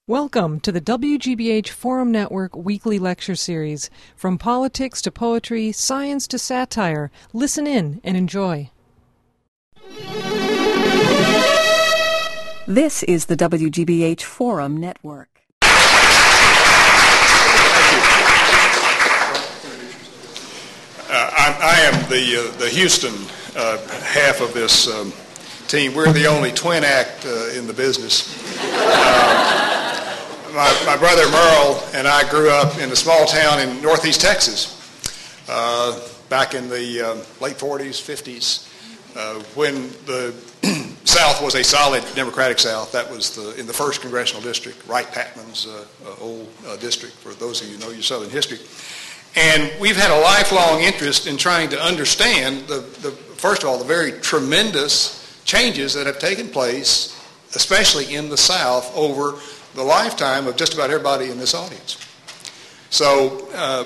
Welcome to the WGBH Forum Network weekly lecture series. From politics to poetry, science to satire, listen in and enjoy. This is the WGBH Forum Network. I am the Houston half of this team. We're the only twin act in the business. My brother Merle and I grew up in a small town in northeast Texas back in the late 40s, 50s, when the South was a solid Democratic South. That was in the 1st Congressional District, Wright-Patman's old district, for those of you who know your Southern history. And we've had a lifelong interest in trying to understand, first of all, the very tremendous changes that have taken place, especially in the South, over the lifetime of just about everybody in this audience. So,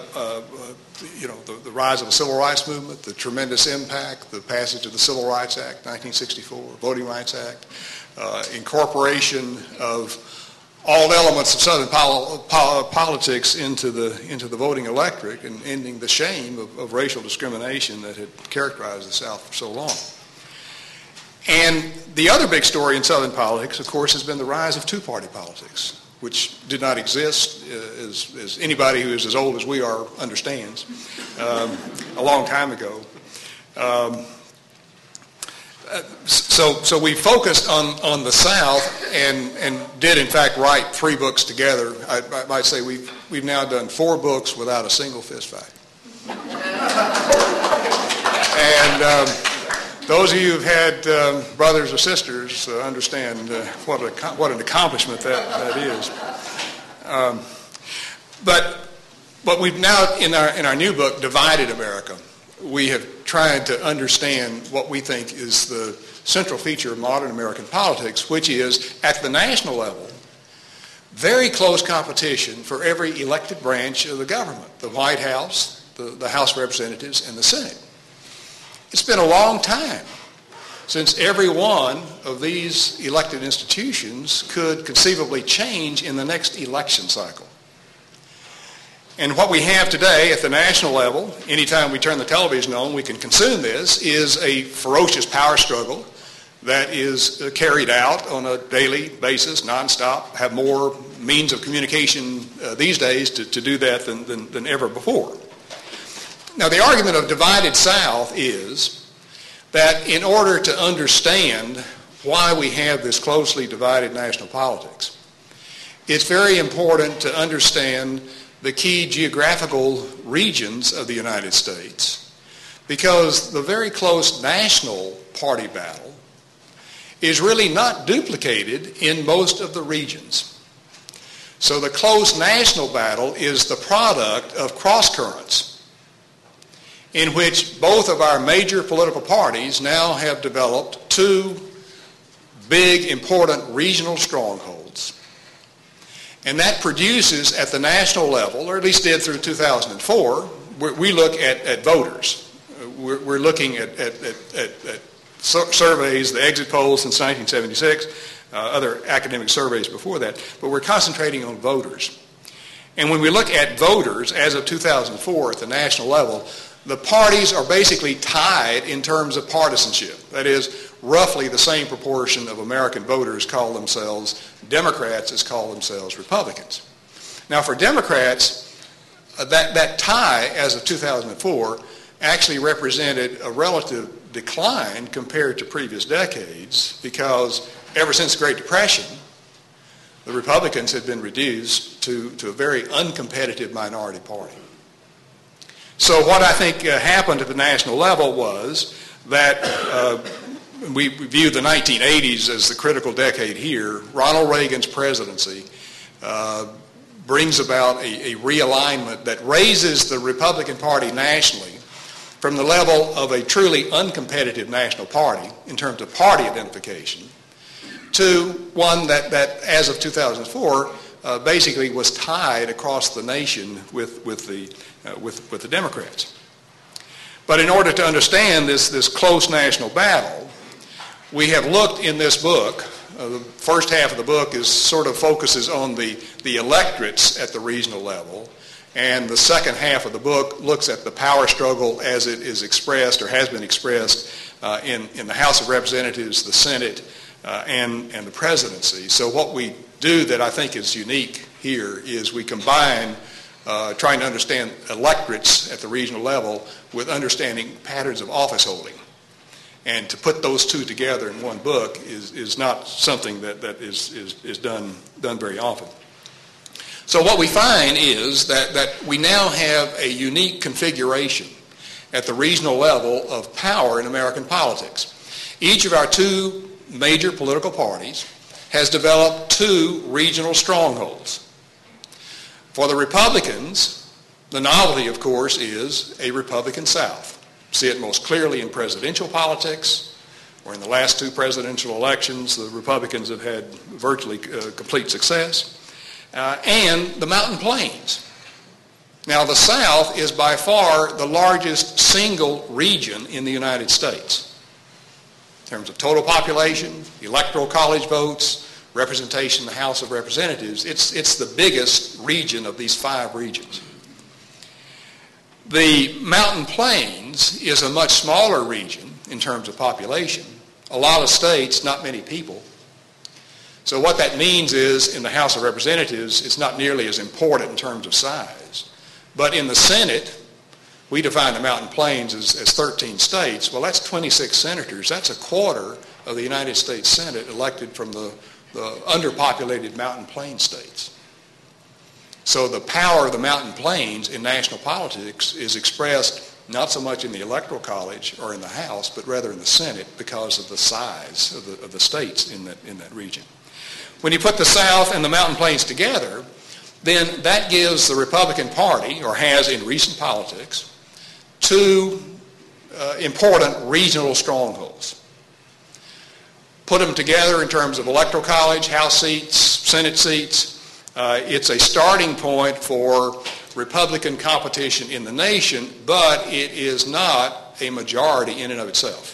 the rise of the Civil Rights Movement, the tremendous impact, the passage of the Civil Rights Act, 1964, Voting Rights Act, incorporation of all elements of Southern politics into the voting electorate, and ending the shame of racial discrimination that had characterized the South for so long. And the other big story in Southern politics, of course, has been the rise of two-party politics, which did not exist, as anybody who is as old as we are understands, a long time ago. So we focused on the South and did, in fact, write 3 books together. I might say we've now done 4 books without a single fist fight. And those of you who've had brothers or sisters understand what an accomplishment that is. But we've now, in our new book, Divided America, we have tried to understand what we think is the central feature of modern American politics, which is, at the national level, very close competition for every elected branch of the government, the White House, the House of Representatives, and the Senate. It's been a long time since every one of these elected institutions could conceivably change in the next election cycle. And what we have today at the national level, anytime we turn the television on, we can consume this, is a ferocious power struggle that is carried out on a daily basis, nonstop, have more means of communication these days to do that than ever before. Now, the argument of divided South is that in order to understand why we have this closely divided national politics, it's very important to understand the key geographical regions of the United States, because the very close national party battle is really not duplicated in most of the regions. So the close national battle is the product of cross-currents in which both of our major political parties now have developed 2 big, important regional strongholds. And that produces, at the national level, or at least did through 2004, we look at voters. We're looking at surveys, the exit polls since 1976, other academic surveys before that, but we're concentrating on voters. And when we look at voters, as of 2004 at the national level, the parties are basically tied in terms of partisanship. That is, roughly the same proportion of American voters call themselves Democrats as call themselves Republicans. Now, for Democrats, that tie as of 2004 actually represented a relative decline compared to previous decades, because ever since the Great Depression, the Republicans had been reduced to a very uncompetitive minority party. So what I think happened at the national level was that we view the 1980s as the critical decade here. Ronald Reagan's presidency brings about a realignment that raises the Republican Party nationally from the level of a truly uncompetitive national party in terms of party identification to one that as of 2004, basically was tied across the nation with the Democrats. But in order to understand this close national battle, we have looked in this book The first half of the book sort of focuses on the electorates at the regional level, and the second half of the book looks at the power struggle as it is expressed or has been expressed in the House of Representatives, the Senate, and the presidency. So what we do that I think is unique here is we combine trying to understand electorates at the regional level with understanding patterns of office holding. And to put those two together in one book is not something that is done very often. So what we find is that we now have a unique configuration at the regional level of power in American politics. Each of our two major political parties has developed two regional strongholds. For the Republicans, the novelty, of course, is a Republican South. See it most clearly in presidential politics, where in the last two presidential elections, the Republicans have had virtually complete success, and the Mountain Plains. Now, the South is by far the largest single region in the United States in terms of total population, electoral college votes, representation in the House of Representatives. It's the biggest region of these five regions. The Mountain Plains is a much smaller region in terms of population. A lot of states, not many people. So what that means is in the House of Representatives, it's not nearly as important in terms of size. But in the Senate, we define the Mountain Plains as 13 states. Well, that's 26 senators. That's a quarter of the United States Senate elected from the underpopulated Mountain Plain states. So the power of the Mountain Plains in national politics is expressed not so much in the Electoral College or in the House, but rather in the Senate because of the size of the states in that region. When you put the South and the Mountain Plains together, then that gives the Republican Party, or has in recent politics, two important regional strongholds. Put them together in terms of Electoral College, House seats, Senate seats. It's a starting point for Republican competition in the nation, but it is not a majority in and of itself.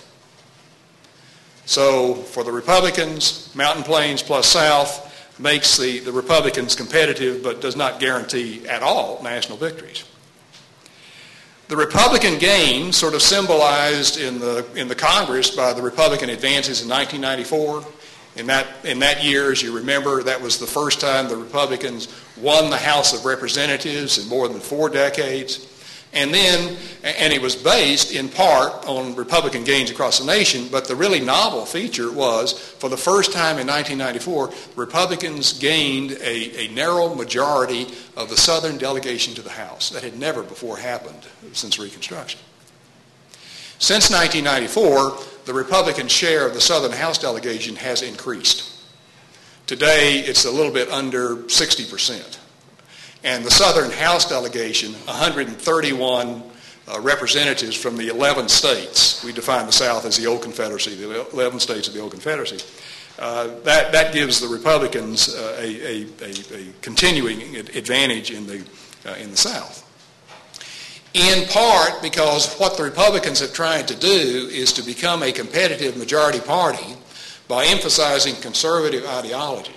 So for the Republicans, Mountain Plains plus South makes the Republicans competitive, but does not guarantee at all national victories. The Republican gain, sort of symbolized in the Congress by the Republican advances in 1994. In that year, as you remember, that was the first time the Republicans won the House of Representatives in more than 4 decades. And it was based in part on Republican gains across the nation, but the really novel feature was, for the first time in 1994, Republicans gained a narrow majority of the Southern delegation to the House. That had never before happened since Reconstruction. Since 1994, the Republican share of the Southern House delegation has increased. Today, it's a little bit under 60%. And the Southern House delegation, 131 representatives from the 11 states, we define the South as the old Confederacy, the 11 states of the old Confederacy, that gives the Republicans a continuing advantage in the South. In part because what the Republicans have tried to do is to become a competitive majority party by emphasizing conservative ideology.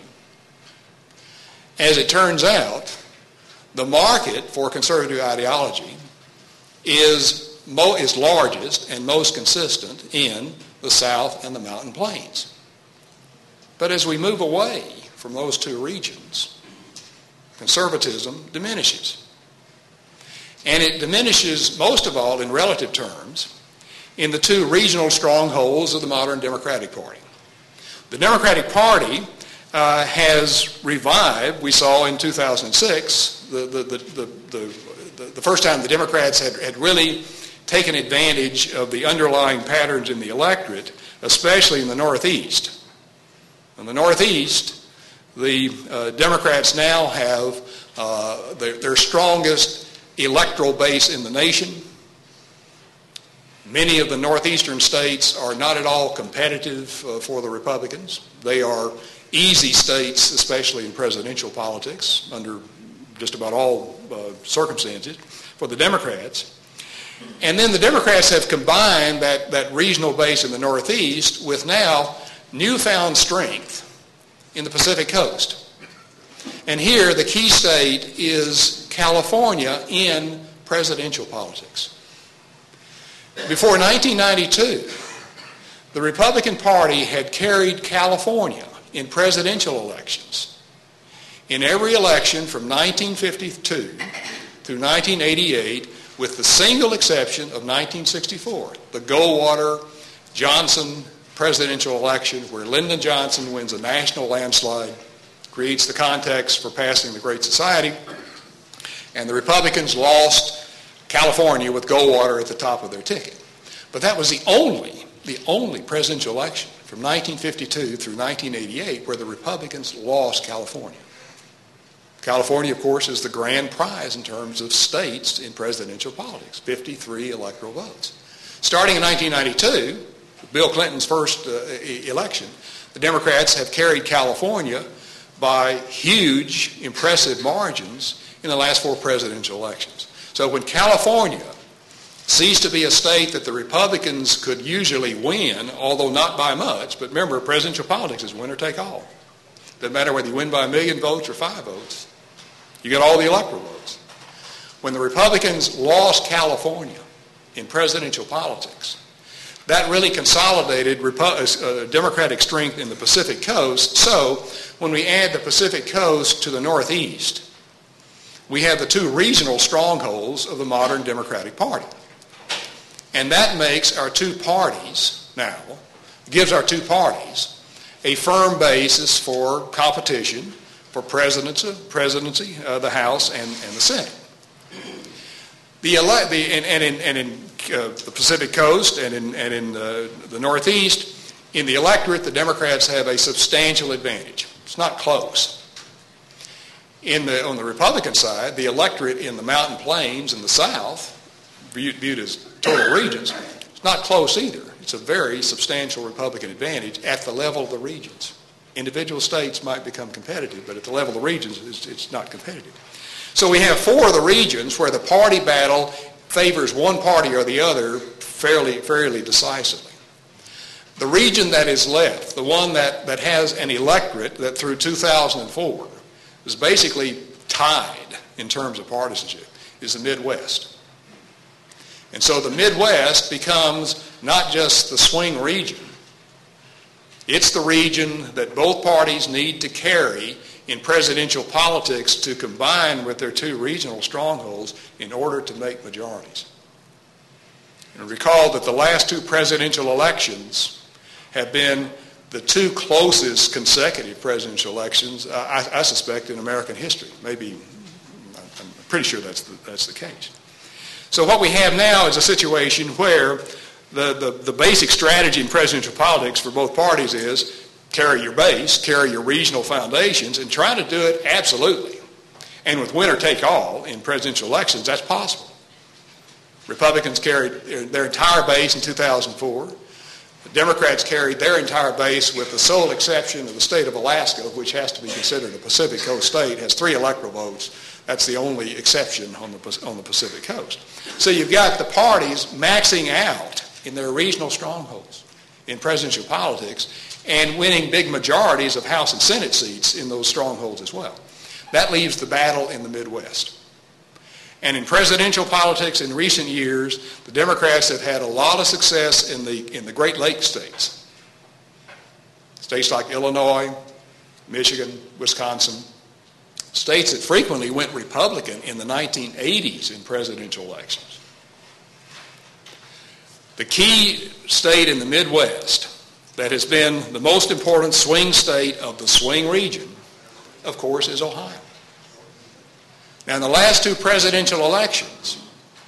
As it turns out, the market for conservative ideology is largest and most consistent in the South and the Mountain Plains. But as we move away from those two regions, conservatism diminishes. And it diminishes most of all in relative terms in the two regional strongholds of the modern Democratic Party. The Democratic Party has revived, we saw in 2006, the first time the Democrats had really taken advantage of the underlying patterns in the electorate, especially in the Northeast. In the Northeast, the Democrats now have their strongest electoral base in the nation. Many of the northeastern states are not at all competitive for the Republicans. They are easy states, especially in presidential politics, under just about all circumstances, for the Democrats. And then the Democrats have combined that regional base in the Northeast with now newfound strength in the Pacific Coast. And here the key state is California in presidential politics. Before 1992, the Republican Party had carried California in presidential elections. In every election from 1952 through 1988, with the single exception of 1964, the Goldwater-Johnson presidential election, where Lyndon Johnson wins a national landslide, creates the context for passing the Great Society, and the Republicans lost California with Goldwater at the top of their ticket. But that was the only presidential election from 1952 through 1988 where the Republicans lost California. California, of course, is the grand prize in terms of states in presidential politics, 53 electoral votes. Starting in 1992, Bill Clinton's first election, the Democrats have carried California by huge, impressive margins in the last 4 presidential elections. So when California ceased to be a state that the Republicans could usually win, although not by much, but remember, presidential politics is winner take all. Doesn't matter whether you win by 1 million votes or 5 votes. You get all the electoral votes. When the Republicans lost California in presidential politics, that really consolidated Democratic strength in the Pacific Coast. So when we add the Pacific Coast to the Northeast, we have the 2 regional strongholds of the modern Democratic Party. And that makes our 2 parties now, gives our 2 parties a firm basis for competition for presidency, the House, and the Senate. In the Pacific Coast and in the Northeast, in the electorate, the Democrats have a substantial advantage. It's not close. On the Republican side, the electorate in the mountain plains in the South, viewed as total regions, it's not close either. It's a very substantial Republican advantage at the level of the regions. Individual states might become competitive, but at the level of the regions, it's not competitive. So we have 4 of the regions where the party battle favors one party or the other fairly decisively. The region that is left, the one that has an electorate that through 2004 is basically tied in terms of partisanship, is the Midwest. And so the Midwest becomes not just the swing region, it's the region that both parties need to carry in presidential politics to combine with their 2 regional strongholds in order to make majorities. And recall that the last 2 presidential elections have been the 2 closest consecutive presidential elections, I suspect, in American history. Maybe, I'm pretty sure that's the case. So what we have now is a situation where the basic strategy in presidential politics for both parties is carry your base, carry your regional foundations, and try to do it absolutely. And with winner take all in presidential elections, that's possible. Republicans carried their entire base in 2004. The Democrats carried their entire base with the sole exception of the state of Alaska, which has to be considered a Pacific Coast state, has 3 electoral votes. That's the only exception on the Pacific Coast. So you've got the parties maxing out in their regional strongholds in presidential politics and winning big majorities of House and Senate seats in those strongholds as well. That leaves the battle in the Midwest. And in presidential politics in recent years, the Democrats have had a lot of success in the Great Lakes states. States like Illinois, Michigan, Wisconsin. States that frequently went Republican in the 1980s in presidential elections. The key state in the Midwest that has been the most important swing state of the swing region, of course, is Ohio. Now, in the last 2 presidential elections,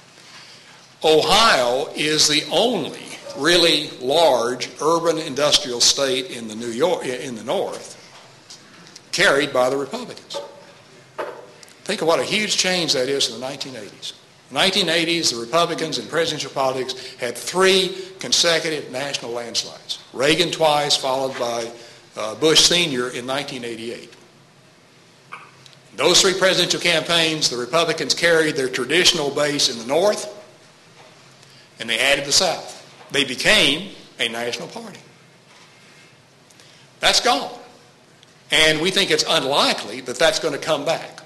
Ohio is the only really large urban industrial state in the North carried by the Republicans. Think of what a huge change that is in the 1980s. In the 1980s, the Republicans in presidential politics had 3 consecutive national landslides. Reagan twice, followed by Bush Sr. in 1988. In those 3 presidential campaigns, the Republicans carried their traditional base in the North, and they added the South. They became a national party. That's gone. And we think it's unlikely that that's going to come back.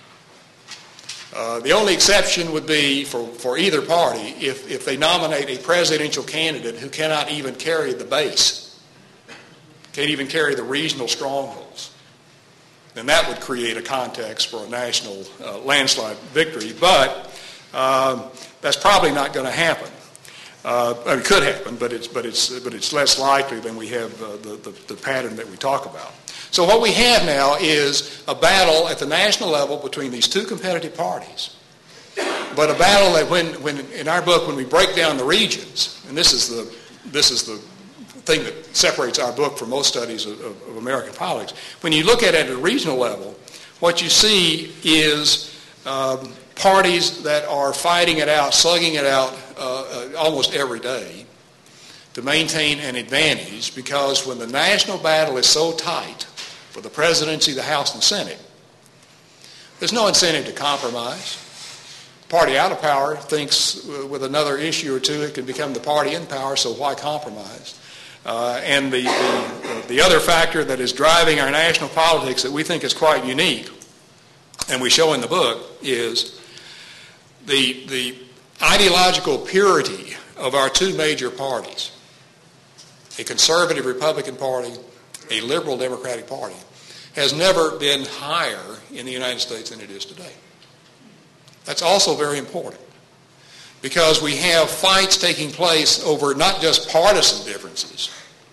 The only exception would be for either party if they nominate a presidential candidate who cannot even carry the base, can't even carry the regional strongholds. Then that would create a context for a national landslide victory. But that's probably not going to happen. It could happen, but it's less likely than we have the pattern that we talk about. So what we have now is a battle at the national level between these two competitive parties. But a battle that when in our book, when we break down the regions, and this is the thing that separates our book from most studies of American politics, when you look at it at a regional level, what you see is parties that are fighting it out, slugging it out almost every day to maintain an advantage, because when the national battle is so tight for the presidency, the House, and Senate, there's no incentive to compromise. The party out of power thinks with another issue or two it can become the party in power, so why compromise? And the other factor that is driving our national politics that we think is quite unique, and we show in the book, is the ideological purity of our two major parties, a conservative Republican Party, a liberal Democratic Party, has never been higher in the United States than it is today. That's also very important, because we have fights taking place over not just partisan differences,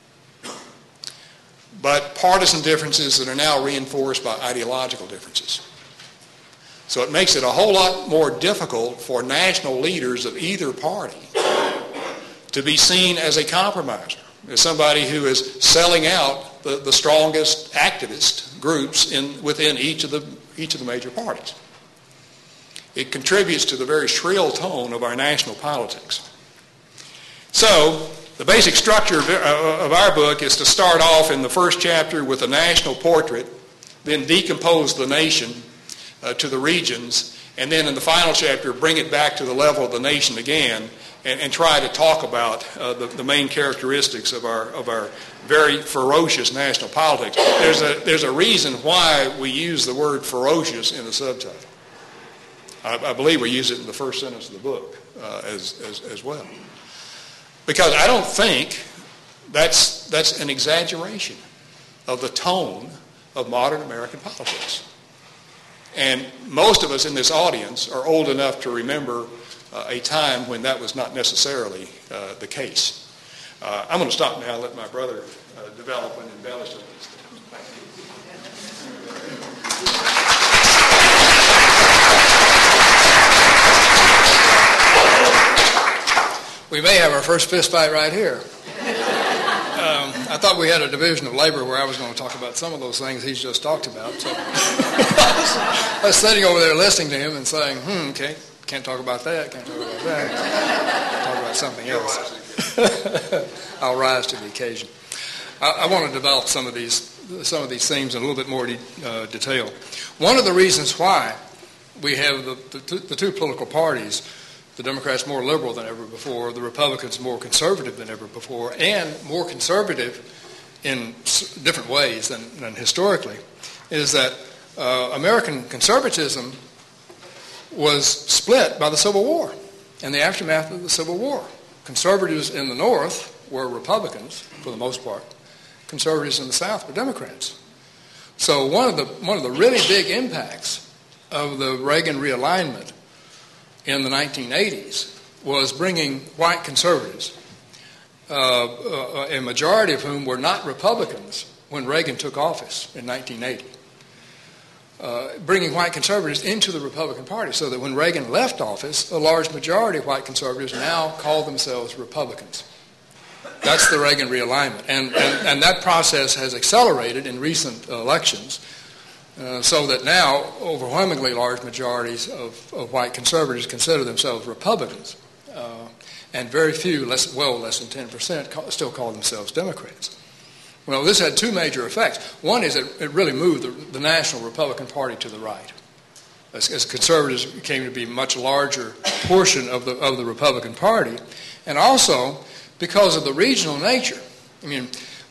but partisan differences that are now reinforced by ideological differences. So it makes it a whole lot more difficult for national leaders of either party to be seen as a compromiser, as somebody who is selling out the strongest activist groups within each of the major parties. It contributes to the very shrill tone of our national politics. So the basic structure of our book is to start off in the first chapter with a national portrait, then decompose the nation to the regions, and then in the final chapter bring it back to the level of the nation again, and try to talk about the main characteristics of our very ferocious national politics. There's a reason why we use the word ferocious in the subtitle. I believe we use it in the first sentence of the book as well. Because I don't think that's an exaggeration of the tone of modern American politics. And most of us in this audience are old enough to remember a time when that was not necessarily the case. I'm going to stop now and let my brother develop and embellish on these things. We may have our first fist fight right here. I thought we had a division of labor where I was going to talk about some of those things he's just talked about. So I was sitting over there listening to him and saying, okay, can't talk about that, can't talk about that. Talk about something else. I'll rise to the occasion. I want to develop some of these themes in a little bit more detail. One of the reasons why we have the two political parties, the Democrats more liberal than ever before, the Republicans more conservative than ever before, and more conservative in different ways than historically, is that American conservatism was split by the Civil War and the aftermath of the Civil War. Conservatives in the North were Republicans, for the most part. Conservatives in the South were Democrats. So one of the really big impacts of the Reagan realignment in the 1980s was bringing white conservatives, a majority of whom were not Republicans when Reagan took office in 1980, bringing white conservatives into the Republican Party, so that when Reagan left office, a large majority of white conservatives now call themselves Republicans. That's the Reagan realignment. And that process has accelerated in recent elections, so that now overwhelmingly large majorities of white conservatives consider themselves Republicans, and very few, less than 10%, still call themselves Democrats. Well, this had two major effects. One is it really moved the National Republican Party to the right, as conservatives became to be a much larger portion of the Republican Party, and also because of the regional nature. I mean,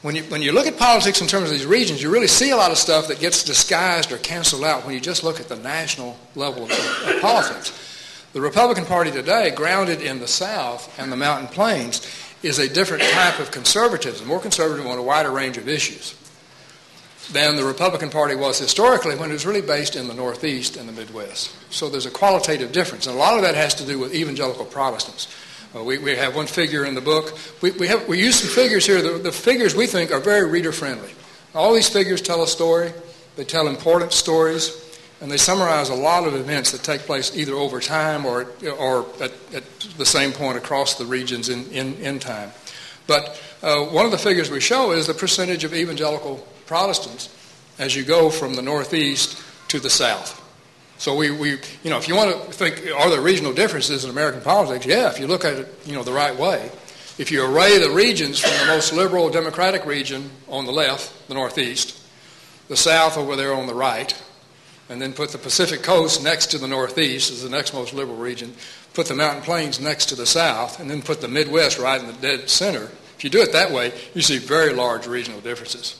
When you look at politics in terms of these regions, you really see a lot of stuff that gets disguised or canceled out when you just look at the national level of politics. The Republican Party today, grounded in the South and the Mountain Plains, is a different type of conservatism, more conservative on a wider range of issues than the Republican Party was historically when it was really based in the Northeast and the Midwest. So there's a qualitative difference, and a lot of that has to do with evangelical Protestants. We have one figure in the book. We use some figures here. The figures we think are very reader-friendly. All these figures tell a story. They tell important stories, and they summarize a lot of events that take place either over time or at the same point across the regions in time. But one of the figures we show is the percentage of evangelical Protestants as you go from the Northeast to the South. So if you want to think, are there regional differences in American politics? Yeah, if you look at it, the right way. If you array the regions from the most liberal Democratic region on the left, the Northeast, the South over there on the right, and then put the Pacific Coast next to the Northeast as the next most liberal region, put the Mountain Plains next to the South, and then put the Midwest right in the dead center. If you do it that way, you see very large regional differences.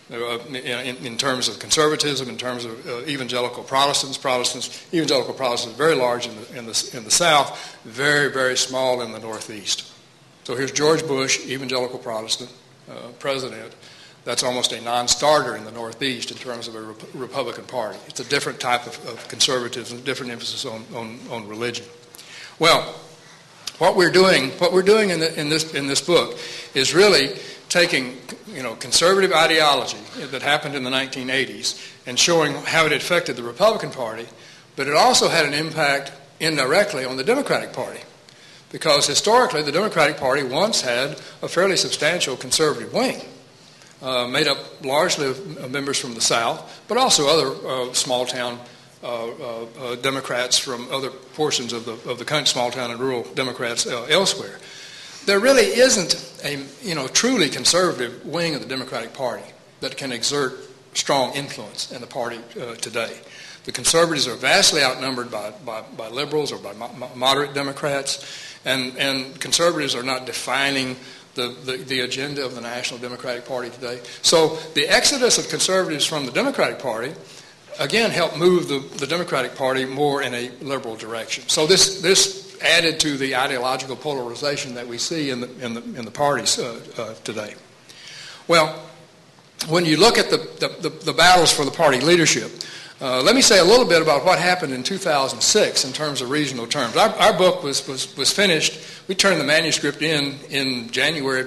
In terms of conservatism, in terms of evangelical Protestants, evangelical Protestants very large in the South, very, very small in the Northeast. So here's George Bush, evangelical Protestant president. That's almost a non-starter in the Northeast in terms of a Republican Party. It's a different type of conservatism, different emphasis on religion. Well, what we're doing in this book is really taking conservative ideology that happened in the 1980s and showing how it affected the Republican Party, but it also had an impact indirectly on the Democratic Party, because historically the Democratic Party once had a fairly substantial conservative wing, made up largely of members from the South, but also other small-town Democrats from other portions of the country, small-town and rural Democrats elsewhere. There really isn't a truly conservative wing of the Democratic Party that can exert strong influence in the party today. The conservatives are vastly outnumbered by liberals or by moderate Democrats, and conservatives are not defining the agenda of the National Democratic Party today. So the exodus of conservatives from the Democratic Party again helped move the Democratic Party more in a liberal direction. So this added to the ideological polarization that we see in the parties today. Well, when you look at the battles for the party leadership, let me say a little bit about what happened in 2006 in terms of regional terms. Our book was finished. We turned the manuscript in January of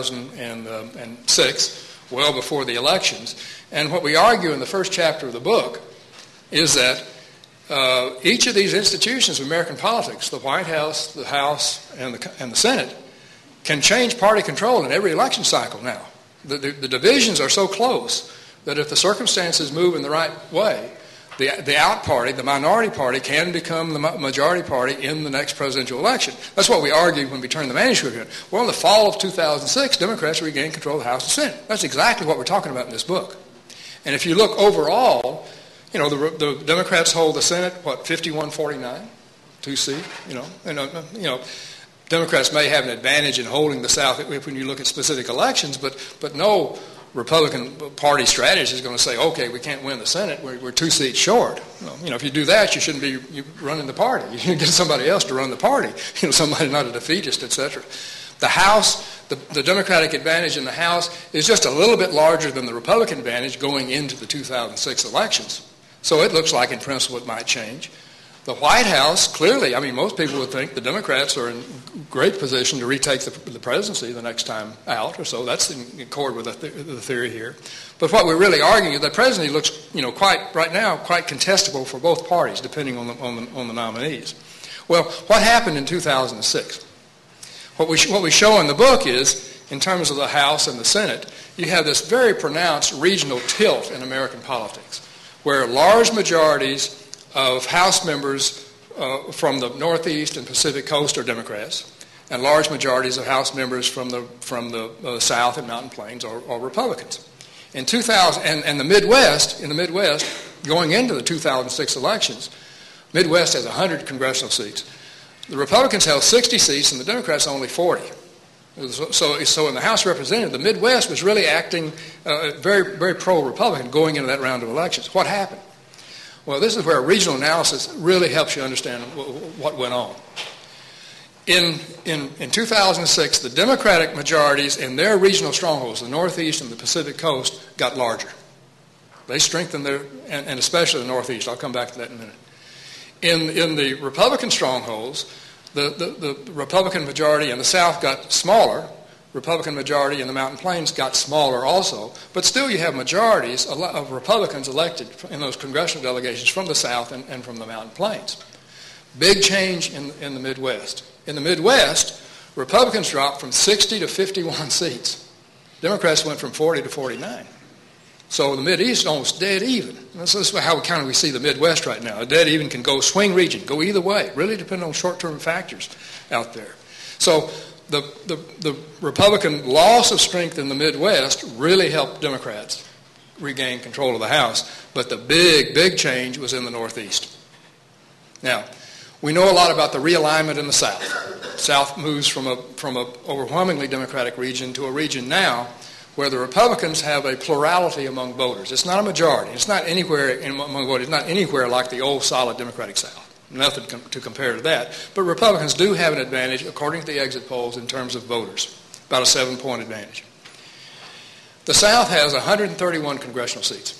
2006, well before the elections. And what we argue in the first chapter of the book is that each of these institutions of American politics, the White House, the House, and the Senate, can change party control in every election cycle now. The divisions are so close that if the circumstances move in the right way, the out party, the minority party, can become the majority party in the next presidential election. That's what we argued when we turned the manuscript in. Well, in the fall of 2006, Democrats regained control of the House and Senate. That's exactly what we're talking about in this book. And if you look overall, the Democrats hold the Senate, 51-49, 2-seat, Democrats may have an advantage in holding the South when you look at specific elections, but no Republican Party strategist is going to say, okay, we can't win the Senate, we're 2 seats short. If you do that, you shouldn't be running the party. You should get somebody else to run the party, somebody not a defeatist, etc. The House, the Democratic advantage in the House is just a little bit larger than the Republican advantage going into the 2006 elections. So it looks like in principle it might change. The White House, clearly, most people would think the Democrats are in great position to retake the presidency the next time out or so. That's in accord with the theory here. But what we're really arguing is the presidency looks, quite contestable for both parties, depending on the nominees. Well, what happened in 2006? What we show in the book is, in terms of the House and the Senate, you have this very pronounced regional tilt in American politics, where large majorities of House members from the Northeast and Pacific Coast are Democrats, and large majorities of House members from the South and Mountain Plains are Republicans. In 2000, and the Midwest, going into the 2006 elections, Midwest has 100 congressional seats. The Republicans held 60 seats, and the Democrats only 40. So in the House of Representatives, the Midwest was really acting very, very pro-Republican going into that round of elections. What happened? Well, this is where regional analysis really helps you understand what went on. In 2006, the Democratic majorities in their regional strongholds, the Northeast and the Pacific Coast, got larger. They strengthened and especially the Northeast. I'll come back to that in a minute. In the Republican strongholds, the Republican majority in the South got smaller. Republican majority in the Mountain Plains got smaller also. But still you have majorities of Republicans elected in those congressional delegations from the South and from the Mountain Plains. Big change in the Midwest. In the Midwest, Republicans dropped from 60 to 51 seats. Democrats went from 40 to 49. So the Mideast almost dead even. This is how we see the Midwest right now. A dead even can go swing region, go either way. Really depend on short-term factors out there. So the Republican loss of strength in the Midwest really helped Democrats regain control of the House. But the big change was in the Northeast. Now, we know a lot about the realignment in the South. The South moves from a overwhelmingly Democratic region to a region now where the Republicans have a plurality among voters. It's not a majority. It's not anywhere among voters. It's not anywhere like the old solid Democratic South. Nothing to compare to that. But Republicans do have an advantage, according to the exit polls, in terms of voters. About a 7-point advantage. The South has 131 congressional seats.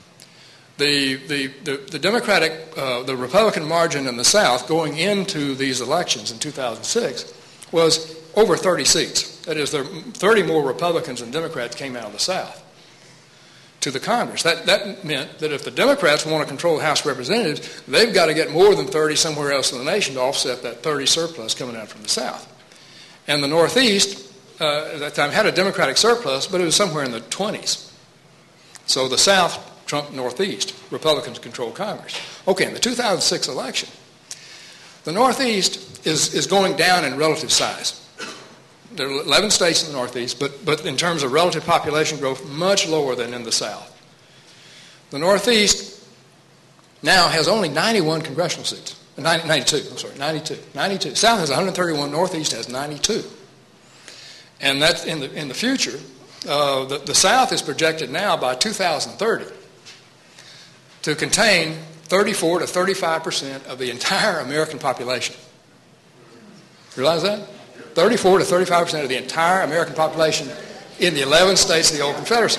The Democratic, the Republican margin in the South going into these elections in 2006 was over 30 seats. That is, 30 more Republicans than Democrats came out of the South to the Congress. That meant that if the Democrats want to control the House of Representatives, they've got to get more than 30 somewhere else in the nation to offset that 30 surplus coming out from the South. And the Northeast, at that time, had a Democratic surplus, but it was somewhere in the 20s. So the South trumped Northeast. Republicans controlled Congress. Okay, in the 2006 election, the Northeast is going down in relative size. There are 11 states in the Northeast, but in terms of relative population growth, much lower than in the South. The Northeast now has only 91 congressional seats. 92. South has 131, Northeast has 92. And that's in the future. The South is projected now by 2030 to contain 34 to 35% of the entire American population. Realize that? 34 to 35% of the entire American population in the 11 states of the old Confederacy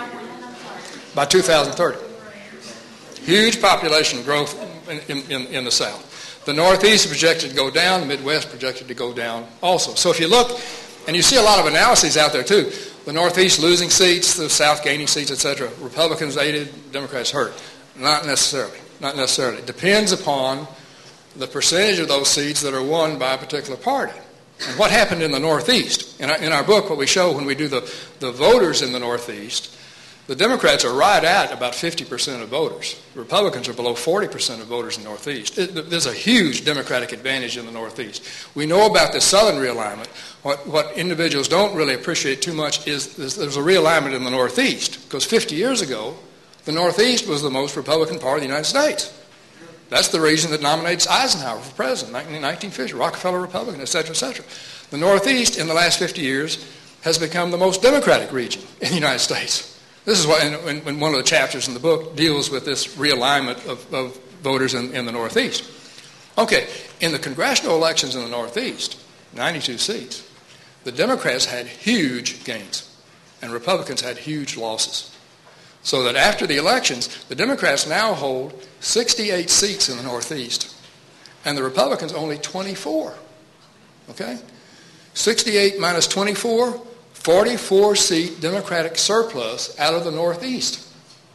by 2030. Huge population growth in the South. The Northeast is projected to go down, the Midwest projected to go down also. So if you look, and you see a lot of analyses out there too, the Northeast losing seats, the South gaining seats, etc. Republicans aided, Democrats hurt. Not necessarily. It depends upon the percentage of those seats that are won by a particular party. And what happened in the Northeast? In our book, what we show when we do the voters in the Northeast, the Democrats are right at about 50% of voters. The Republicans are below 40% of voters in the Northeast. There's a huge Democratic advantage in the Northeast. We know about the Southern realignment. What individuals don't really appreciate too much is there's a realignment in the Northeast, because 50 years ago, the Northeast was the most Republican part of the United States. That's the region that nominates Eisenhower for president, 1950, Rockefeller Republican, et cetera, et cetera. The Northeast in the last 50 years has become the most Democratic region in the United States. This is why in one of the chapters in the book deals with this realignment of voters in the Northeast. Okay, in the congressional elections in the Northeast, 92 seats, the Democrats had huge gains and Republicans had huge losses. So that after the elections, the Democrats now hold 68 seats in the Northeast, and the Republicans only 24. Okay? 68 minus 24, 44-seat Democratic surplus out of the Northeast.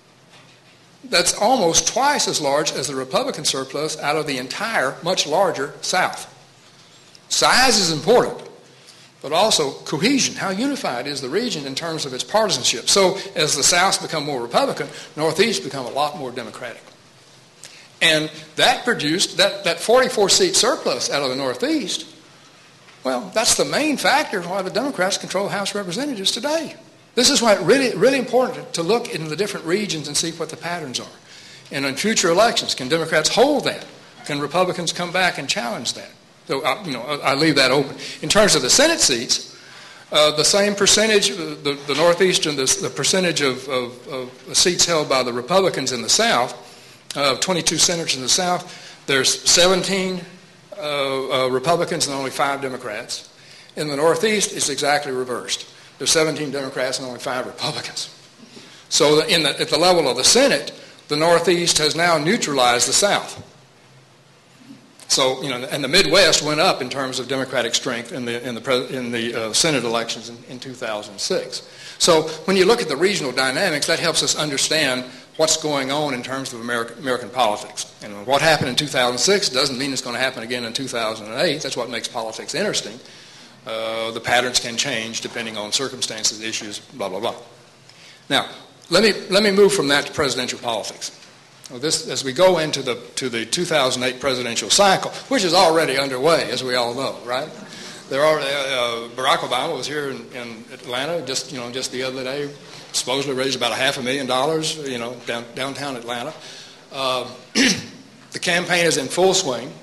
That's almost twice as large as the Republican surplus out of the entire, much larger South. Size is important, but also cohesion, how unified is the region in terms of its partisanship. So as the South's become more Republican, Northeast become a lot more Democratic. And that produced, that 44-seat surplus out of the Northeast, well, that's the main factor why the Democrats control the House of Representatives today. This is why it's really, really important to look in the different regions and see what the patterns are. And in future elections, can Democrats hold that? Can Republicans come back and challenge that? So, I leave that open. In terms of the Senate seats, The same percentage, the Northeast, and the percentage of seats held by the Republicans in the South, 22 senators in the South, there's 17 Republicans and only 5 Democrats. In the Northeast, it's exactly reversed. There's 17 Democrats and only 5 Republicans. So at the level of the Senate, the Northeast has now neutralized the South. So, and the Midwest went up in terms of Democratic strength in the Senate elections in 2006. So when you look at the regional dynamics, that helps us understand what's going on in terms of American politics. And what happened in 2006 doesn't mean it's going to happen again in 2008. That's what makes politics interesting. The patterns can change depending on circumstances, issues, blah, blah, blah. Now, let me move from that to presidential politics. As we go into the 2008 presidential cycle, which is already underway, as we all know, right? Barack Obama was here in Atlanta just the other day, supposedly raised about $500,000, downtown Atlanta. The campaign is in full swing,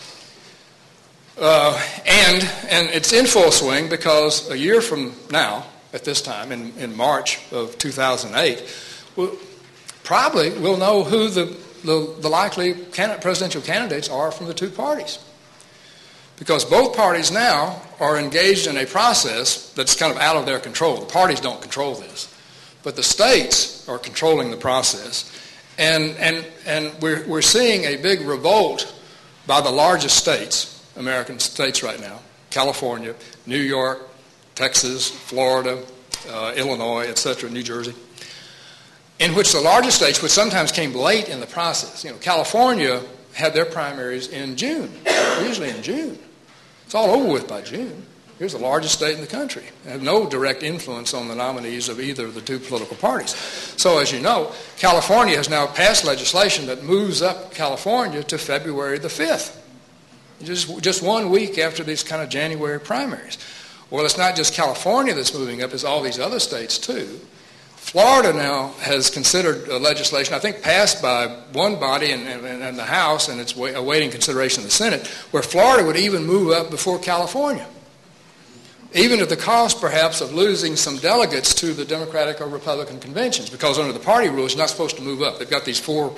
and it's in full swing because a year from now, at this time in March of 2008. Probably we'll know who the likely presidential candidates are from the two parties. Because both parties now are engaged in a process that's kind of out of their control. The parties don't control this. But the states are controlling the process. And we're seeing a big revolt by the largest states, American states right now, California, New York, Texas, Florida, Illinois, etc., New Jersey, in which the largest states, which sometimes came late in the process. California had their primaries in June, usually in June. It's all over with by June. Here's the largest state in the country. It had no direct influence on the nominees of either of the two political parties. So as you know, California has now passed legislation that moves up California to February the 5th, just 1 week after these kind of January primaries. Well, it's not just California that's moving up, it's all these other states too. Florida now has considered legislation, I think passed by one body in the House, and it's awaiting consideration in the Senate, where Florida would even move up before California, even at the cost, perhaps, of losing some delegates to the Democratic or Republican conventions, because under the party rules, you're not supposed to move up. They've got these 4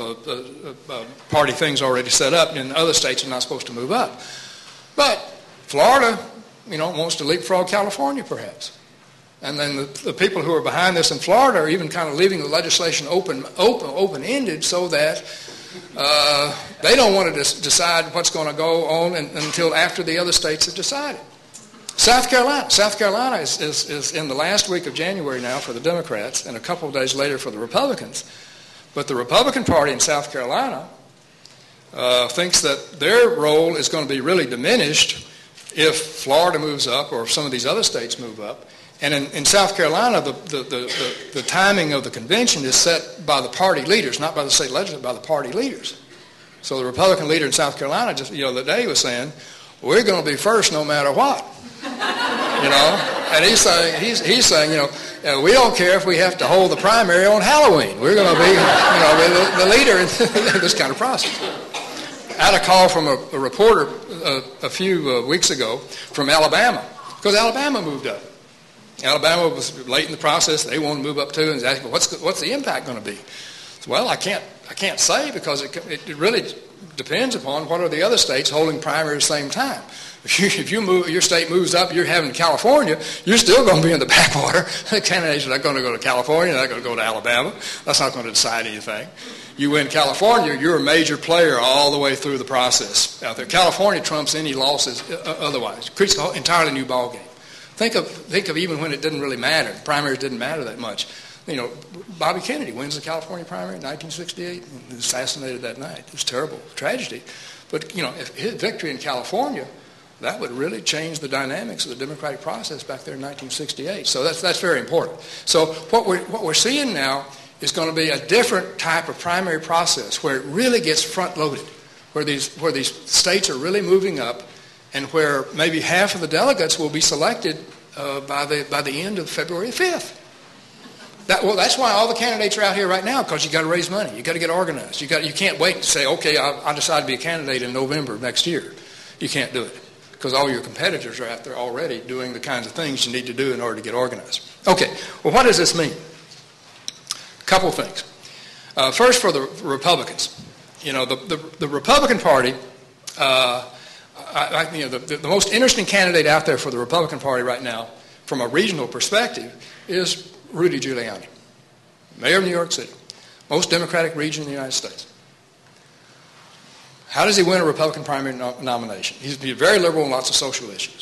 party things already set up, and in other states you're not supposed to move up. But Florida, wants to leapfrog California, perhaps. And then the people who are behind this in Florida are even kind of leaving the legislation open-ended so that they don't want to decide what's going to go on until after the other states have decided. South Carolina is in the last week of January now for the Democrats and a couple of days later for the Republicans. But the Republican Party in South Carolina thinks that their role is going to be really diminished if Florida moves up or if some of these other states move up. And in South Carolina, the timing of the convention is set by the party leaders, not by the state legislature, by the party leaders. So the Republican leader in South Carolina just the other day was saying, "We're going to be first no matter what," And he's saying, we don't care if we have to hold the primary on Halloween. We're going to be, the leader in this kind of process. I had a call from a reporter a few weeks ago from Alabama, because Alabama moved up. Alabama was late in the process. They want to move up too, and he's asking, what's the impact going to be? So, well, I can't say, because it really depends upon what are the other states holding primary at the same time. If your state moves up, you're having California, you're still going to be in the backwater. The candidates are not going to go to California, they're not going to go to Alabama. That's not going to decide anything. You win California, you're a major player all the way through the process out there. California trumps any losses otherwise. It creates an entirely new ballgame. Think of even when it didn't really matter. Primaries didn't matter that much. Bobby Kennedy wins the California primary in 1968 and was assassinated that night. It was a terrible tragedy. But, if his victory in California, that would really change the dynamics of the democratic process back there in 1968. So that's very important. So what we're seeing now is going to be a different type of primary process where it really gets front-loaded, where these states are really moving up, and where maybe half of the delegates will be selected by the end of February 5th. That's why all the candidates are out here right now, because you got to raise money, you got to get organized, you can't wait to say, okay, I decide to be a candidate in November of next year. You can't do it. because all your competitors are out there already doing the kinds of things you need to do in order to get organized. Okay, well, what does this mean? A couple things. First, for the Republicans. The Republican Party, the most interesting candidate out there for the Republican Party right now, from a regional perspective, is Rudy Giuliani, mayor of New York City, most Democratic region in the United States. How does he win a Republican primary nomination? He's very liberal on lots of social issues.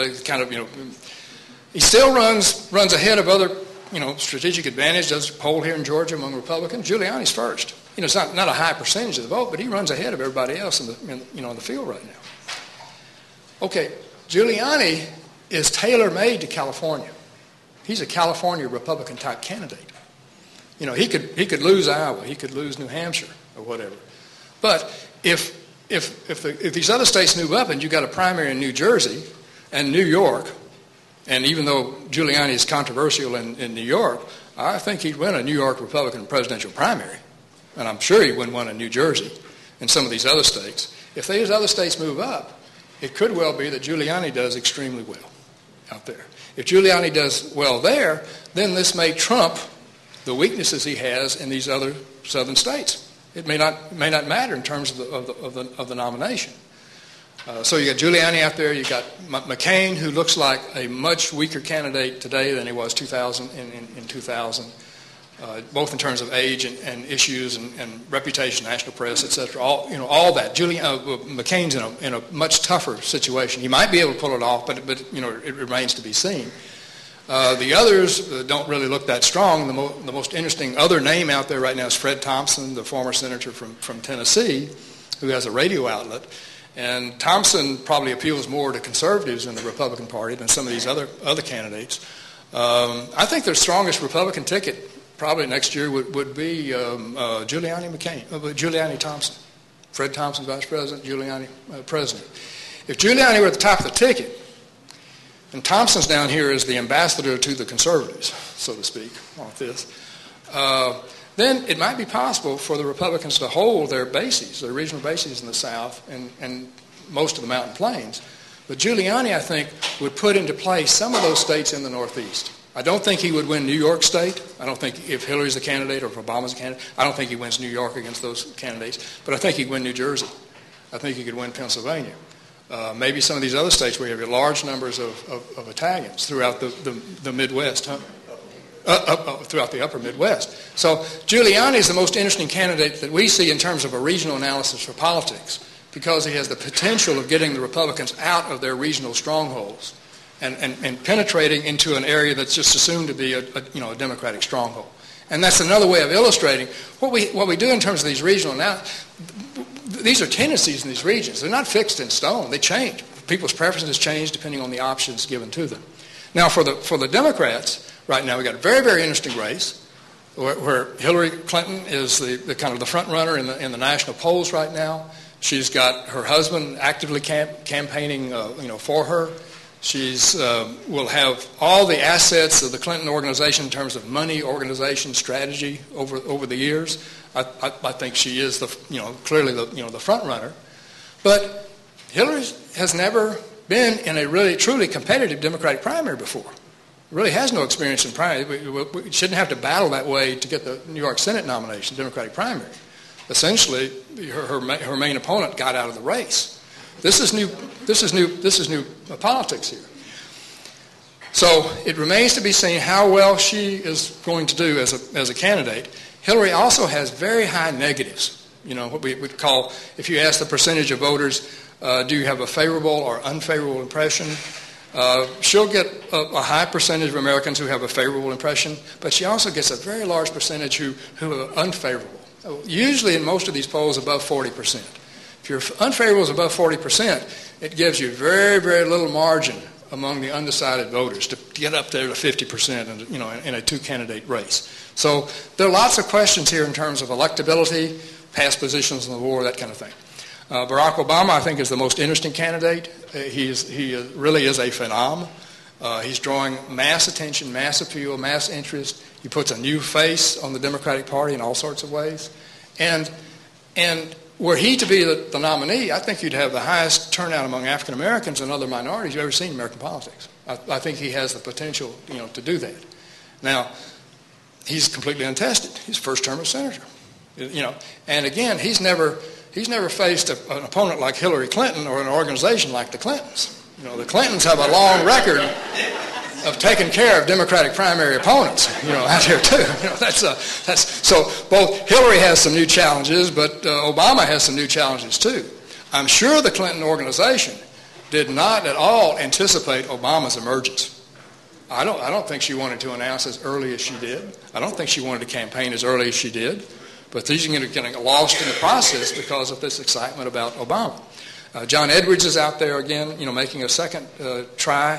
He still runs ahead of other, strategic advantage. Does a poll here in Georgia among Republicans. Giuliani's first. It's not a high percentage of the vote, but he runs ahead of everybody else in the field right now. Okay, Giuliani is tailor-made to California. He's a California Republican type candidate. He could lose Iowa, he could lose New Hampshire or whatever. But if these other states move up and you got a primary in New Jersey and New York, and even though Giuliani is controversial in New York, I think he'd win a New York Republican presidential primary. And I'm sure he'd win one in New Jersey and some of these other states. If these other states move up, it could well be that Giuliani does extremely well out there. If Giuliani does well there, then this may trump the weaknesses he has in these other southern states. It may not matter in terms of the nomination. So you got Giuliani out there. You got McCain, who looks like a much weaker candidate today than he was in 2000, both in terms of age and issues and reputation, national press, etc. All that. McCain's in a much tougher situation. He might be able to pull it off, but it remains to be seen. The others don't really look that strong. The most interesting other name out there right now is Fred Thompson, the former senator from Tennessee, who has a radio outlet. And Thompson probably appeals more to conservatives in the Republican Party than some of these other candidates. I think their strongest Republican ticket probably next year would be Giuliani Thompson. Fred Thompson, vice president, Giuliani president. If Giuliani were at the top of the ticket, and Thompson's down here as the ambassador to the conservatives, so to speak, on this, then it might be possible for the Republicans to hold their bases, their regional bases in the South and most of the Mountain Plains. But Giuliani, I think, would put into place some of those states in the Northeast. I don't think he would win New York State. I don't think if Hillary's the candidate or if Obama's the candidate, I don't think he wins New York against those candidates. But I think he'd win New Jersey. I think he could win Pennsylvania. Maybe some of these other states where you have large numbers of Italians throughout the Midwest, throughout the upper Midwest. So Giuliani is the most interesting candidate that we see in terms of a regional analysis for politics, because he has the potential of getting the Republicans out of their regional strongholds and penetrating into an area that's just assumed to be a Democratic stronghold. And that's another way of illustrating what we do in terms of these regional analysis. These are tendencies in these regions. They're not fixed in stone. They change. People's preferences change depending on the options given to them. Now, for the Democrats, right now, we've got a very, very interesting race where Hillary Clinton is the kind of the front runner in the national polls right now. She's got her husband actively campaigning, for her. She's will have all the assets of the Clinton organization in terms of money, organization, strategy over the years. I think she is clearly the front runner. But Hillary has never been in a really truly competitive Democratic primary before. Really has no experience in primary. We shouldn't have to battle that way to get the New York Senate nomination, Democratic primary. Essentially, her main opponent got out of the race. This is new politics here. So it remains to be seen how well she is going to do as a candidate. Hillary also has very high negatives. What we would call, if you ask the percentage of voters, do you have a favorable or unfavorable impression? She'll get a high percentage of Americans who have a favorable impression, but she also gets a very large percentage who are unfavorable. Usually in most of these polls above 40%. If your unfavorable is above 40%, it gives you very, very little margin among the undecided voters to get up there to 50% in a two-candidate race. So there are lots of questions here in terms of electability, past positions in the war, that kind of thing. Barack Obama, I think, is the most interesting candidate. He really is a phenom. He's drawing mass attention, mass appeal, mass interest. He puts a new face on the Democratic Party in all sorts of ways. And were he to be the nominee, I think you'd have the highest turnout among African Americans and other minorities you've ever seen in American politics. I think he has the potential, to do that. Now, he's completely untested. He's first term as senator, and again, he's never faced an opponent like Hillary Clinton or an organization like the Clintons. The Clintons have a long record of taking care of Democratic primary opponents, out here too. So both Hillary has some new challenges, but Obama has some new challenges too. I'm sure the Clinton organization did not at all anticipate Obama's emergence. I don't think she wanted to announce as early as she did. I don't think she wanted to campaign as early as she did. But these are getting lost in the process because of this excitement about Obama. John Edwards is out there again, making a second try.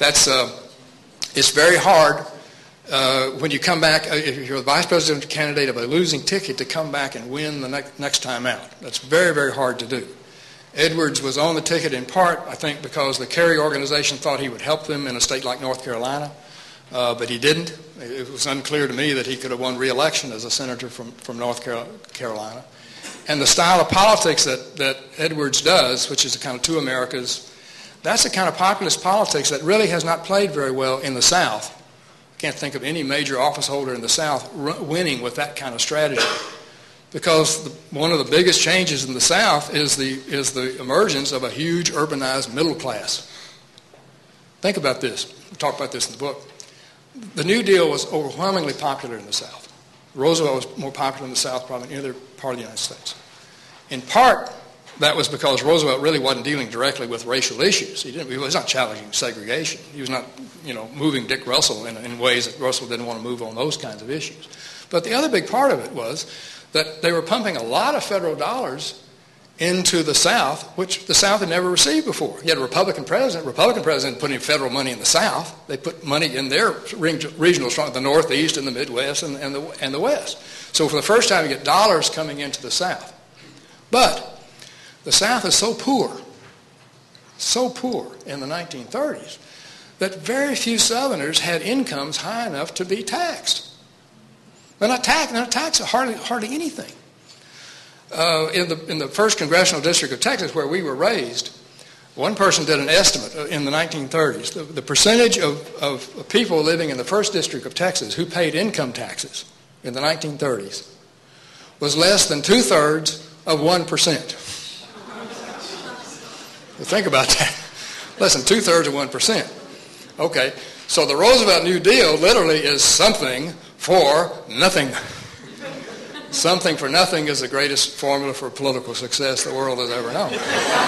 It's very hard when you come back, if you're the vice presidential candidate of a losing ticket, to come back and win the next time out. That's very, very hard to do. Edwards was on the ticket in part, I think, because the Kerry organization thought he would help them in a state like North Carolina, but he didn't. It was unclear to me that he could have won re-election as a senator from North Carolina. And the style of politics that Edwards does, which is a kind of two Americas, that's the kind of populist politics that really has not played very well in the South. I can't think of any major office holder in the South winning with that kind of strategy, because one of the biggest changes in the South is the emergence of a huge urbanized middle class. Think about this. We talk about this in the book. The New Deal was overwhelmingly popular in the South. Roosevelt was more popular in the South probably than any other part of the United States. In part, that was because Roosevelt really wasn't dealing directly with racial issues. He was not challenging segregation. He was not, moving Dick Russell in ways that Russell didn't want to move on those kinds of issues. But the other big part of it was that they were pumping a lot of federal dollars into the South, which the South had never received before. You had a Republican president. Republican president putting federal money in the South. They put money in their regional strong, the Northeast and the Midwest and the West. So for the first time, you get dollars coming into the South. But the South is so poor in the 1930s, that very few Southerners had incomes high enough to be taxed. They're not taxed hardly anything. In the first congressional district of Texas, where we were raised, one person did an estimate in the 1930s. The percentage of people living in the first district of Texas who paid income taxes in the 1930s was less than 2/3 of 1%. Think about that. Less than 2/3 of 1%. Okay, so the Roosevelt New Deal literally is something for nothing. Something for nothing is the greatest formula for political success the world has ever known.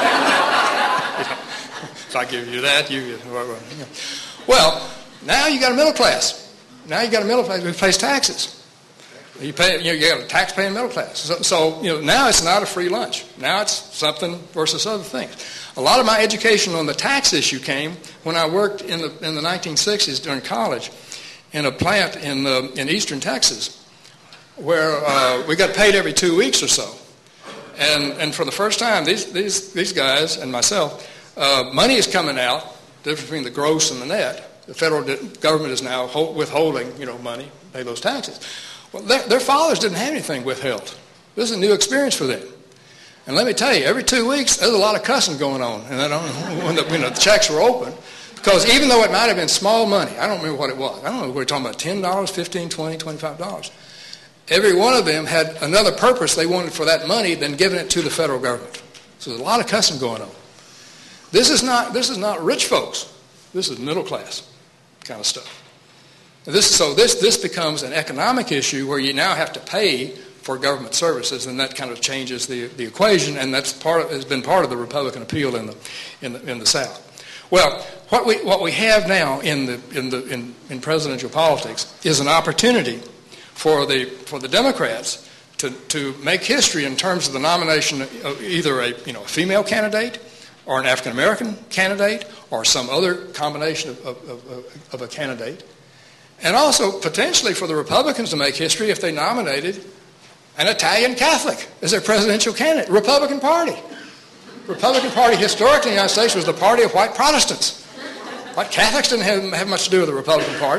If I give you that, Well, now you got a middle class. Now you got a middle class who pays taxes. You got a tax-paying middle class. So now it's not a free lunch. Now it's something versus other things. A lot of my education on the tax issue came when I worked in the 1960s during college in a plant in eastern Texas, where we got paid every 2 weeks or so. And for the first time, these guys and myself, money is coming out, the difference between the gross and the net. The federal government is now withholding, money, pay those taxes. Well, their fathers didn't have anything withheld. This is a new experience for them. And let me tell you, every 2 weeks, there's a lot of cussing going on. And when the checks were open, because even though it might have been small money, I don't remember what it was. I don't know, we're talking about $10, $15, $20, $25. Every one of them had another purpose they wanted for that money than giving it to the federal government. So there's a lot of cussing going on. This is not rich folks. This is middle class kind of stuff. This becomes an economic issue where you now have to pay for government services, and that kind of changes the equation, and has been part of the Republican appeal in the South. Well, what we have now in presidential politics is an opportunity for the Democrats to make history in terms of the nomination of either a female candidate or an African American candidate or some other combination of a candidate, and also potentially for the Republicans to make history if they nominated an Italian Catholic as their presidential candidate. Republican Party historically in the United States was the party of white Protestants. White Catholics didn't have much to do with the Republican Party.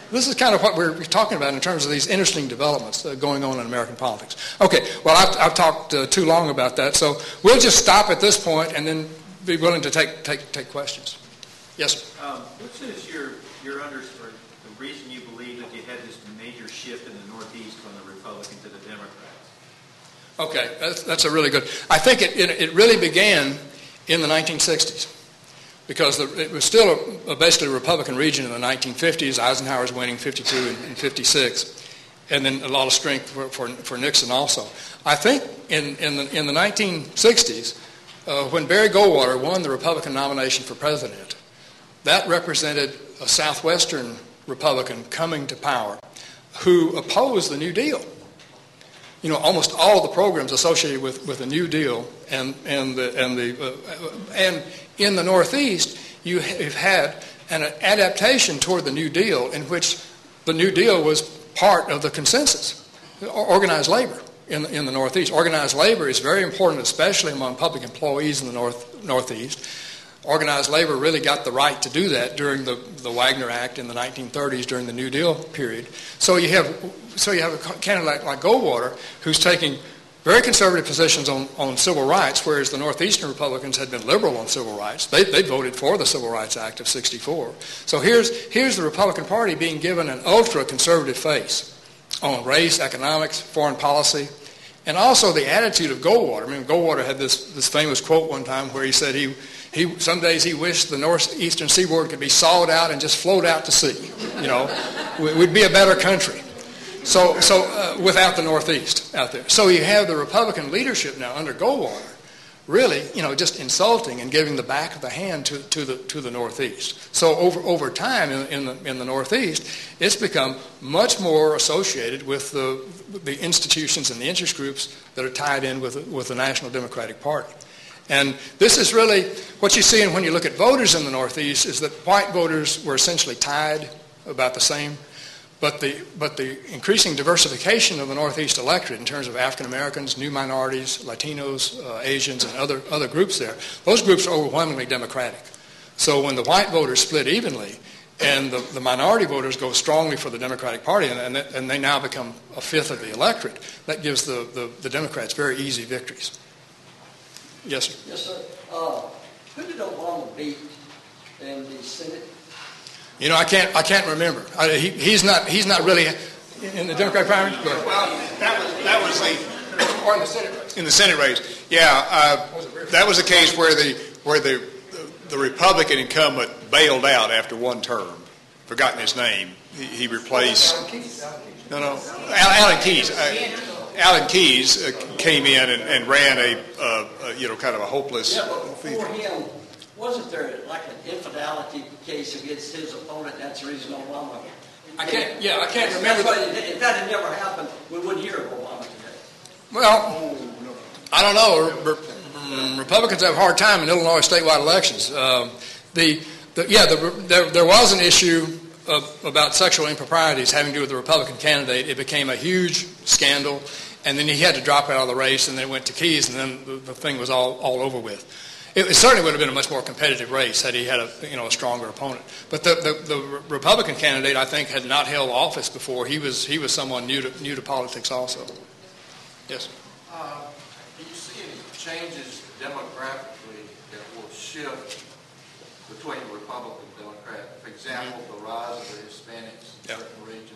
this is kind of what we're talking about in terms of these interesting developments going on in American politics. Okay, well, I've talked too long about that, so we'll just stop at this point and then be willing to take questions. Yes, sir. Which is your understanding, the reason you believe that you had this major shift in the Northeast from the Republican to the Democrats? Okay, that's a really good. I think it really began in the 1960s. Because it was still basically a Republican region in the 1950s. Eisenhower's winning 52 and 56, and then a lot of strength for Nixon also. I think in the 1960s, when Barry Goldwater won the Republican nomination for president, that represented a Southwestern Republican coming to power who opposed the New Deal. You know, almost all the programs associated with the New Deal and in the Northeast, you have had an adaptation toward the New Deal in which the New Deal was part of the consensus, organized labor in the Northeast. Organized labor is very important, especially among public employees in the Northeast. Organized labor really got the right to do that during the Wagner Act in the 1930s during the New Deal period. So you have a candidate like Goldwater who's taking very conservative positions on civil rights, whereas the Northeastern Republicans had been liberal on civil rights. They voted for the Civil Rights Act of 64. So here's the Republican Party being given an ultra-conservative face on race, economics, foreign policy, and also the attitude of Goldwater. I mean, Goldwater had this famous quote one time where he said he some days he wished the northeastern seaboard could be sawed out and just float out to sea. You know, we'd be a better country. So without the Northeast out there. So you have the Republican leadership now under Goldwater really, you know, just insulting and giving the back of the hand to the Northeast. So over time in the Northeast, it's become much more associated with the institutions and the interest groups that are tied in with the National Democratic Party. And this is really what you see when you look at voters in the Northeast is that white voters were essentially tied about the same. But the increasing diversification of the Northeast electorate in terms of African Americans, new minorities, Latinos, Asians, and other groups there, those groups are overwhelmingly Democratic. So when the white voters split evenly and the minority voters go strongly for the Democratic Party and they now become a fifth of the electorate, that gives the Democrats very easy victories. Yes, sir. Yes, sir. Who did Obama beat in the Senate? You know, I can't remember. He's not really in the Democratic primary. Well, that was or in the Senate race. in the Senate race. Yeah, that was a case where the Republican incumbent bailed out after one term. Forgotten his name. He replaced. Alan Keyes. Alan Keyes came in and ran a kind of a hopeless. Yeah, but before him, wasn't there like an infidelity case against his opponent? That's the reason Obama. I can't remember. If that had never happened, we wouldn't hear of Obama today. Well, I don't know. Republicans have a hard time in Illinois statewide elections. There was an issue about sexual improprieties having to do with the Republican candidate. It became a huge scandal, and then he had to drop out of the race, and then it went to Keyes, and then the thing was all over with. It certainly would have been a much more competitive race had he had a stronger opponent. But the Republican candidate, I think, had not held office before. He was someone new to politics also. Yes. Do you see any changes demographically that will shift between Republican and Democrat? For example, the rise of the Hispanics in certain regions.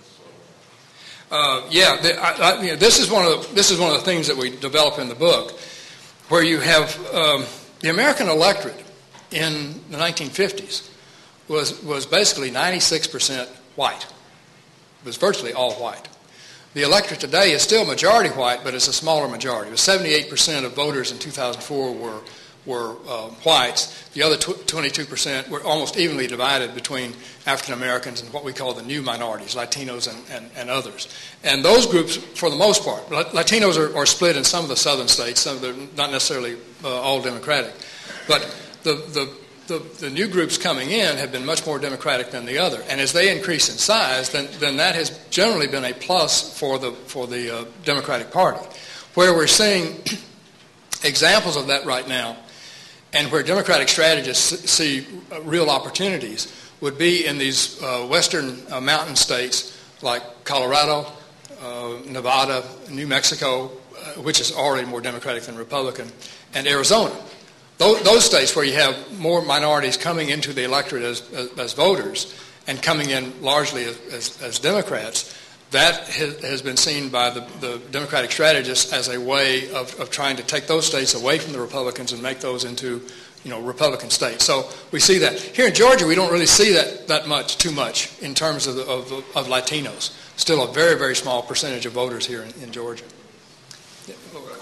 This is one of the things that we develop in the book, where you have the American electorate in the 1950s was basically 96% white. It was virtually all white. The electorate today is still majority white, but it's a smaller majority. It was 78% of voters in 2004 were whites. The other 22% were almost evenly divided between African Americans and what we call the new minorities, Latinos and others. And those groups, for the most part, Latinos are split in some of the southern states. Some of them not necessarily all Democratic, but the new groups coming in have been much more Democratic than the other. And as they increase in size, then that has generally been a plus for the Democratic Party. Where we're seeing examples of that right now, and where Democratic strategists see real opportunities, would be in these western mountain states like Colorado, Nevada, New Mexico, which is already more Democratic than Republican, and Arizona. Those states where you have more minorities coming into the electorate as voters and coming in largely as Democrats, that has been seen by the Democratic strategists as a way of trying to take those states away from the Republicans and make those into Republican states. So we see that. Here in Georgia, we don't really see that too much in terms of Latinos. Still a very, very small percentage of voters here in Georgia. Do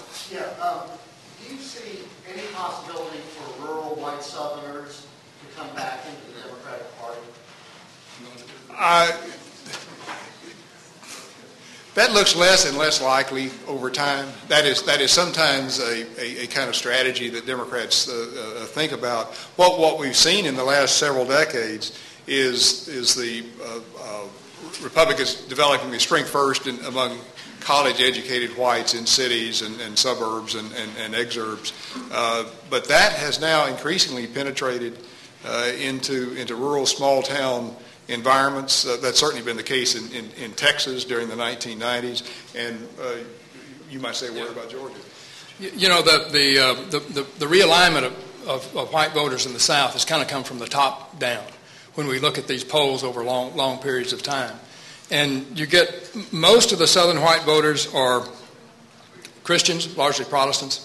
you see any possibility for rural white Southerners to come back into the Democratic Party? That looks less and less likely over time. That is sometimes a kind of strategy that Democrats think about. What we've seen in the last several decades is the Republicans developing a strength first among college-educated whites in cities and suburbs and exurbs. But that has now increasingly penetrated into rural, small-town environments. That's certainly been the case in Texas during the 1990s. And you might say a word about Georgia. The realignment of white voters in the South has kind of come from the top down when we look at these polls over long periods of time. And you get most of the Southern white voters are Christians, largely Protestants.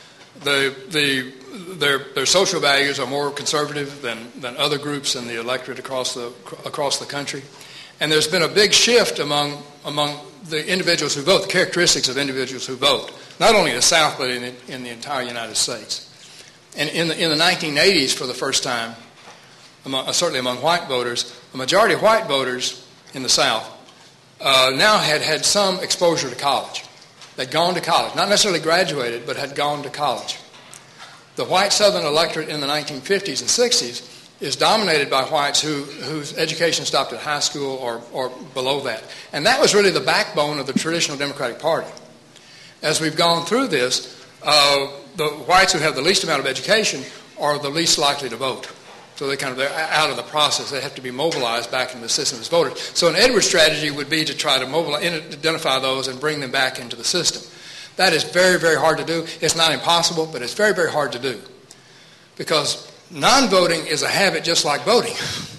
Their social values are more conservative than other groups in the electorate across the country. And there's been a big shift among the individuals who vote, the characteristics of individuals who vote, not only in the South but in the entire United States. And in the 1980s, for the first time, certainly among white voters, a majority of white voters in the South now had some exposure to college. They'd gone to college, not necessarily graduated, but had gone to college. The white Southern electorate in the 1950s and 60s is dominated by whites whose education stopped at high school or below that. And that was really the backbone of the traditional Democratic Party. As we've gone through this, the whites who have the least amount of education are the least likely to vote. So they're out of the process. They have to be mobilized back into the system as voters. So an Edwards strategy would be to try to identify those and bring them back into the system. That is very, very hard to do. It's not impossible, but it's very, very hard to do. Because non-voting is a habit just like voting.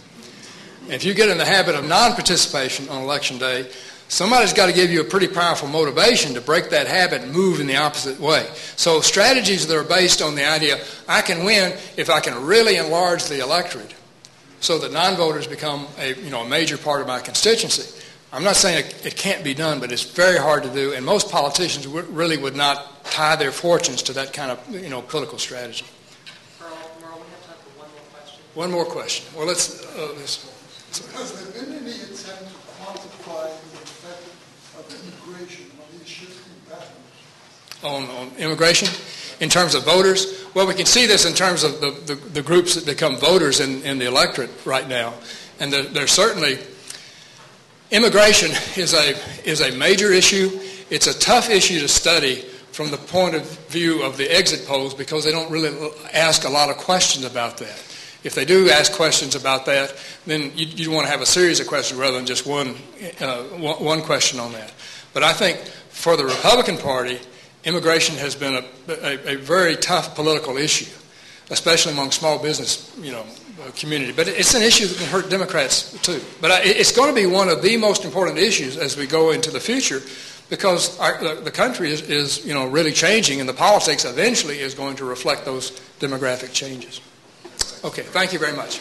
If you get in the habit of non-participation on Election Day, somebody's got to give you a pretty powerful motivation to break that habit and move in the opposite way. So strategies that are based on the idea, I can win if I can really enlarge the electorate so that non-voters become a major part of my constituency. I'm not saying it can't be done, but it's very hard to do, and most politicians really would not tie their fortunes to that kind of political strategy. Merle, we have time for one more question. One more question. Well, let's Has there been any attempt to quantify the effect of immigration on these shifting patterns? On immigration? In terms of voters? Well, we can see this in terms of the groups that become voters in the electorate right now. And there's certainly... Immigration is a major issue. It's a tough issue to study from the point of view of the exit polls because they don't really ask a lot of questions about that. If they do ask questions about that, then you want to have a series of questions rather than just one question on that. But I think for the Republican Party, immigration has been a very tough political issue, especially among small business, community. But it's an issue that can hurt Democrats too. But it's going to be one of the most important issues as we go into the future because the country is really changing, and the politics eventually is going to reflect those demographic changes. Okay, thank you very much.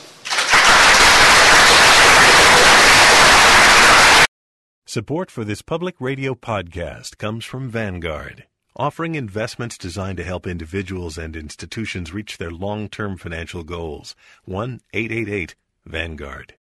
Support for this public radio podcast comes from Vanguard, offering investments designed to help individuals and institutions reach their long-term financial goals. 1-888-VANGUARD.